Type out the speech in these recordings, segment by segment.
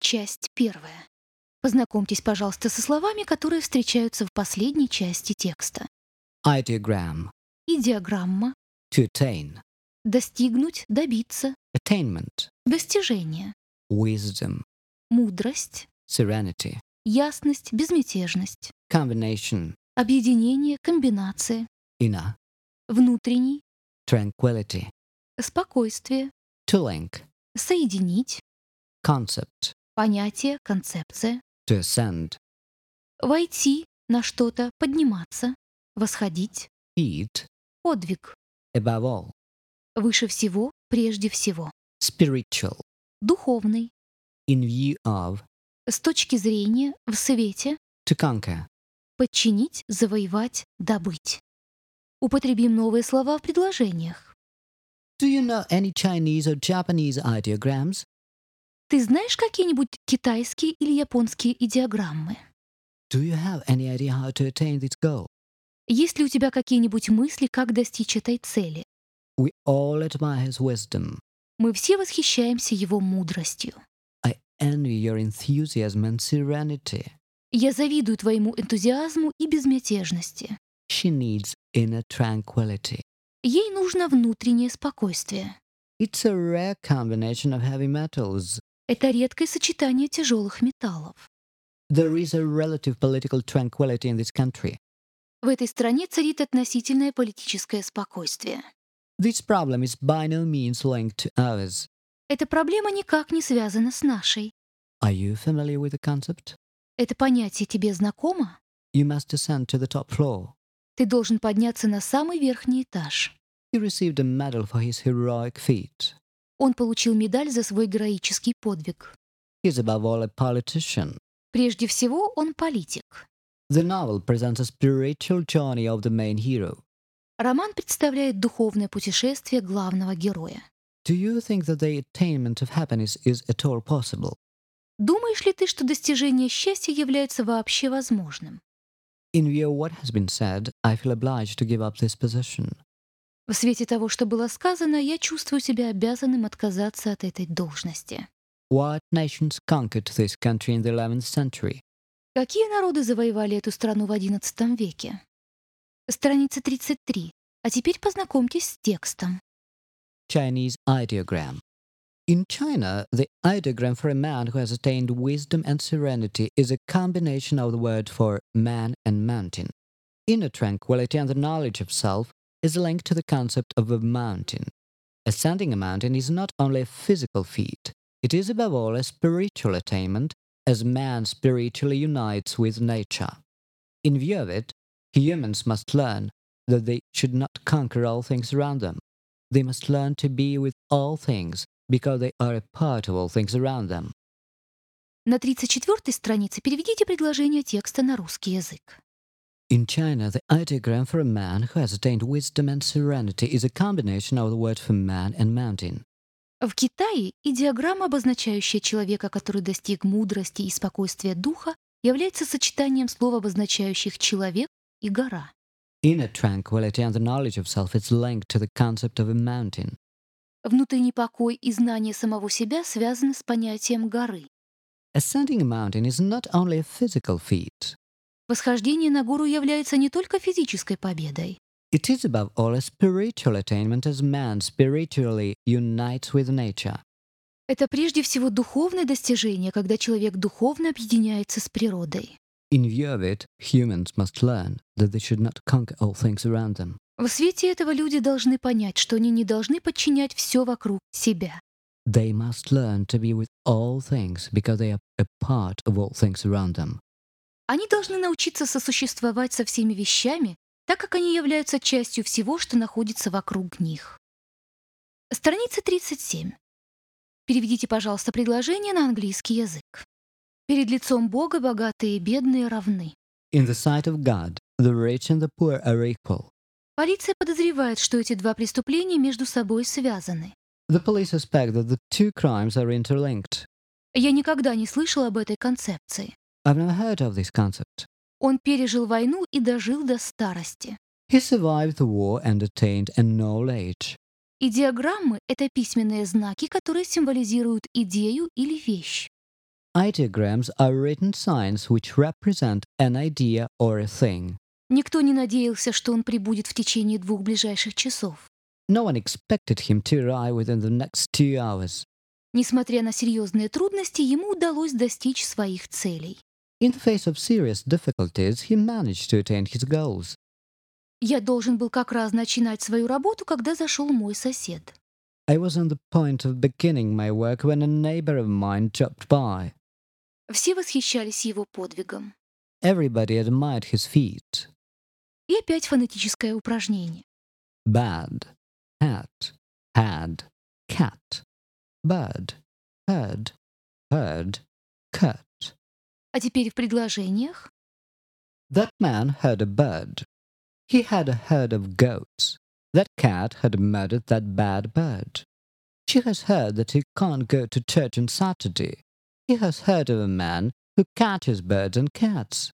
Часть первая. Познакомьтесь, пожалуйста, со словами, которые встречаются в последней части текста. Ideogram. Идеограмма, To attain. достигнуть, добиться, Attainment. достижение, Wisdom. мудрость, Serenity. ясность, безмятежность, Combination. объединение, комбинация, Inner. внутренний, Tranquility. спокойствие, To link. соединить, Concept. понятие, концепция, To ascend. войти на что-то, подниматься, восходить, Feet. подвиг, Above all. выше всего, прежде всего, Spiritual. духовный, In view of. с точки зрения, в свете, To conquer. подчинить, завоевать, добыть. Употребим новые слова в предложениях. Do you know any Chinese or Japanese ideograms? Ты знаешь какие-нибудь китайские или японские идеограммы? Do you have any idea how to attain this goal? Есть ли у тебя какие-нибудь мысли, как достичь этой цели? We all admire his wisdom. Мы все восхищаемся его мудростью. I envy your enthusiasm and serenity. Я завидую твоему энтузиазму и безмятежности. She needs inner tranquility. Ей нужно внутреннее спокойствие. It's a rare combination of heavy metals. Это редкое сочетание тяжелых металлов. There is a relative political tranquility in this country. В этой стране царит относительное политическое спокойствие. This problem is by no means linked to ours. Эта проблема никак не связана с нашей. Are you familiar with the concept? Это понятие тебе знакомо? You must ascend to the top floor. Ты должен подняться на самый верхний этаж. He received a medal for his heroic feat. Он получил медаль за свой героический подвиг. He is above all a politician. Прежде всего, он политик. The novel presents a spiritual journey of the main hero. Роман представляет духовное путешествие главного героя. Do you think that the attainment of happiness is at all possible? Думаешь ли ты, что достижение счастья является вообще возможным? In view of what has been said, I feel obliged to give up this position. В свете того, что было сказано, я чувствую себя обязанным отказаться от этой должности. What nations conquered this country in the 11th century? Какие народы завоевали эту страну в XI веке? Страница 33. А теперь познакомьтесь с текстом. Chinese ideogram. In China, the ideogram for a man who has attained wisdom and serenity is a combination of the word for man and mountain. Inner tranquility and the knowledge of self is linked to the concept of a mountain. Ascending a mountain is not only a physical feat, it is above all a spiritual attainment as man spiritually unites with nature. In view of it, humans must learn that they should not conquer all things around them. They must learn to be with all things because they are a part of all things around them. На 34-й странице переведите предложение текста на русский язык. In China, the ideogram for a man who has attained wisdom and serenity is a combination of the word for man and mountain. В Китае идеограмма, обозначающая человека, который достиг мудрости и спокойствия духа, является сочетанием слов, обозначающих человек и гора. Inner tranquility and the knowledge of self is linked to the concept of a mountain. Внутренний покой и знание самого себя связаны с понятием горы. Ascending a mountain is not only a physical feat. Восхождение на гору является не только физической победой. It is above all a spiritual attainment as man spiritually unites with nature. Это прежде всего духовное достижение, когда человек духовно объединяется с природой. In view of it, humans must learn that they should not conquer all things around them. В свете этого люди должны понять, что они не должны подчинять все вокруг себя. They must learn to be with all things because they are a part of all things around them. Они должны научиться сосуществовать со всеми вещами, так как они являются частью всего, что находится вокруг них. Страница 37. Переведите, пожалуйста, предложение на английский язык. Перед лицом Бога богатые и бедные равны. In the sight of God, the rich and the poor are equal. Полиция подозревает, что эти два преступления между собой связаны. The police suspect that the two crimes are interlinked. Я никогда не слышал об этой концепции. I've never heard of this concept. Он пережил войну и дожил до старости. He survived the war and attained an old age. Идеограммы — это письменные знаки, которые символизируют идею или вещь. Ideograms are written signs which represent an idea or a thing. Никто не надеялся, что он прибудет в течение 2 ближайших часов. No one expected him to arrive within the next 2 hours. Несмотря на серьезные трудности, ему удалось достичь своих целей. In the face of serious difficulties, he managed to attain his goals. Я должен был как раз начинать свою работу, когда зашел мой сосед. I was on the point of beginning my work when a neighbor of mine dropped by. Все восхищались его подвигом. Everybody admired his feat. И опять фонетическое упражнение. Bad, hat, had, cat. Bird, heard, heard, cut. А теперь в предложениях. That man heard a bird. He had a herd of goats. That cat had murdered that bad bird. She has heard that he can't go to church on Saturday. He has heard of a man who catches birds and cats.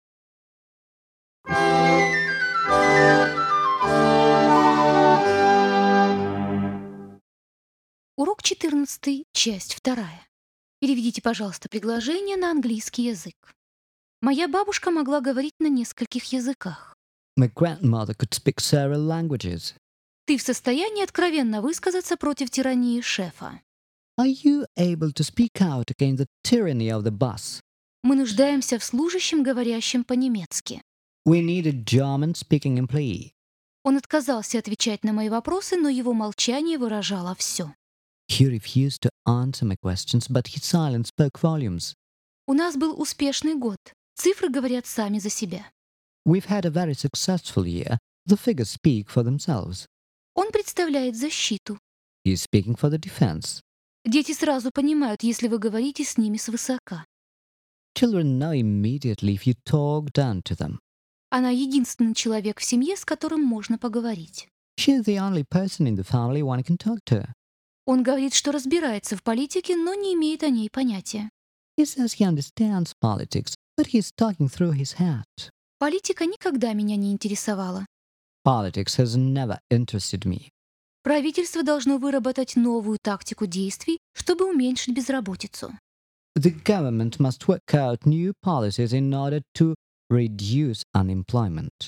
Урок 14, часть 2. Переведите, пожалуйста, предложение на английский язык. Моя бабушка могла говорить на нескольких языках. My grandmother could speak several languages. Ты в состоянии откровенно высказаться против тирании шефа? Are you able to speak out against the tyranny of the boss? Мы нуждаемся в служащем, говорящем по-немецки. We need a German-speaking employee. Он отказался отвечать на мои вопросы, но его молчание выражало все. He refused to answer my questions, but his silence spoke volumes. У нас был успешный год. Цифры говорят сами за себя. We've had a very successful year. The figures speak for themselves. Он представляет защиту. He is speaking for the defense. Дети сразу понимают, если вы говорите с ними свысока. Children know immediately if you talk down to them. Она единственный человек в семье, с которым можно поговорить. She is the only person in the family one can talk to. Он говорит, что разбирается в политике, но не имеет о ней понятия. He says he understands politics, but he is talking through his hat. Политика никогда меня не интересовала. Politics has never interested me. Правительство должно выработать новую тактику действий, чтобы уменьшить безработицу. The government must work out new policies in order to reduce unemployment.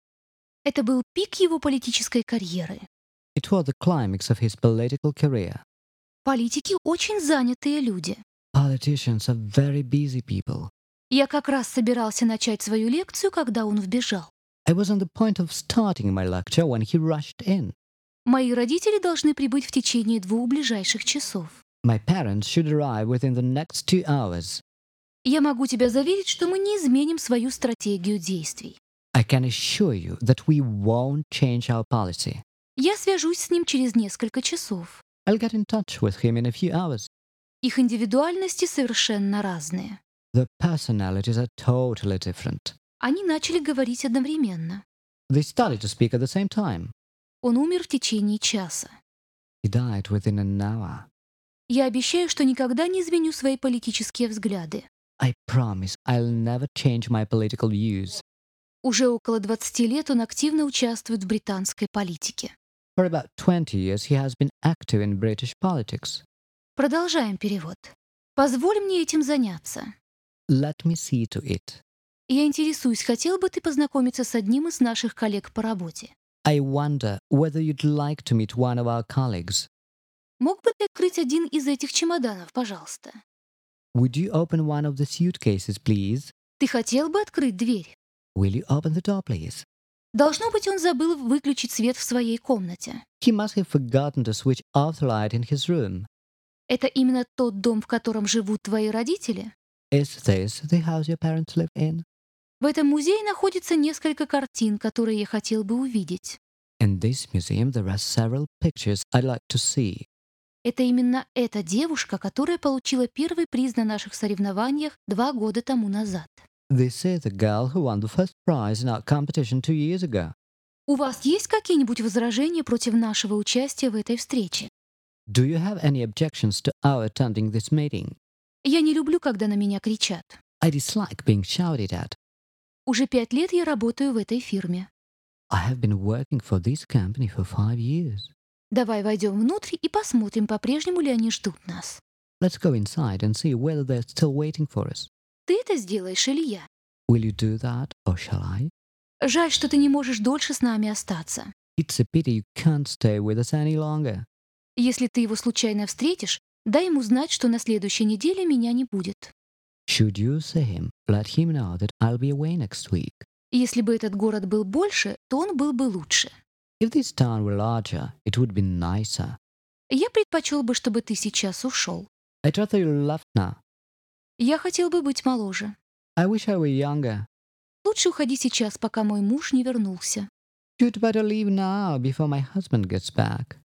Это был пик его политической карьеры. It was the climax of his political career. Политики очень занятые люди. Politicians are very busy people. Я как раз собирался начать свою лекцию, когда он вбежал. I was on the point of starting my lecture when he rushed in. Мои родители должны прибыть в течение 2 ближайших часов. My parents should arrive within the next 2 hours. Я могу тебя заверить, что мы не изменим свою стратегию действий. I can assure you that we won't change our policy. Я свяжусь с ним через несколько часов. I'll get in touch with him in a few hours. Их индивидуальности совершенно разные. The personalities are totally different. Они начали говорить одновременно. They started to speak at the same time. Он умер в течение часа. He died within an hour. Я обещаю, что никогда не изменю свои политические взгляды. I promise I'll never change my political views. Уже около 20 лет он активно участвует в британской политике. For about 20 years he has been active in British politics. Продолжаем перевод. Позволь мне этим заняться. Let me see to it. Я интересуюсь, хотел бы ты познакомиться с одним из наших коллег по работе? I wonder whether you'd like to meet one of our colleagues. Мог бы ты открыть один из этих чемоданов, пожалуйста? Would you open one of the suitcases, please? Ты хотел бы открыть дверь? Will you open the door, please? Должно быть, он забыл выключить свет в своей комнате. He must have forgotten to switch off the light in his room. Это именно тот дом, в котором живут твои родители? Is this the house your parents live in? В этом музее находится несколько картин, которые я хотел бы увидеть. In this museum there are several pictures I'd like to see. Это именно эта девушка, которая получила первый приз на наших соревнованиях 2 года тому назад. This is the girl who won the first prize in our competition 2 years ago. У вас есть какие-нибудь возражения против нашего участия в этой встрече? Do you have any objections to our attending this meeting? Я не люблю, когда на меня кричат. I dislike being shouted at. Уже 5 лет я работаю в этой фирме. I have been working for this company for 5 years. Давай войдем внутрь и посмотрим, по-прежнему ли они ждут нас. Let's go inside and see whether they're still waiting for us. Ты это сделаешь или я? Will you do that, or shall I? Жаль, что ты не можешь дольше с нами остаться. It's a pity you can't stay with us any longer. Если ты его случайно встретишь, дай ему знать, что на следующей неделе меня не будет. Should you see him, let him know that I'll be away next week. Если бы этот город был больше, то он был бы лучше. If this town were larger, it would be nicer. Я предпочел бы, чтобы ты сейчас ушел. I'd rather you left now. Я хотел бы быть моложе. I wish I were younger. Лучше уходи сейчас, пока мой муж не вернулся. You'd better leave now before my husband gets back.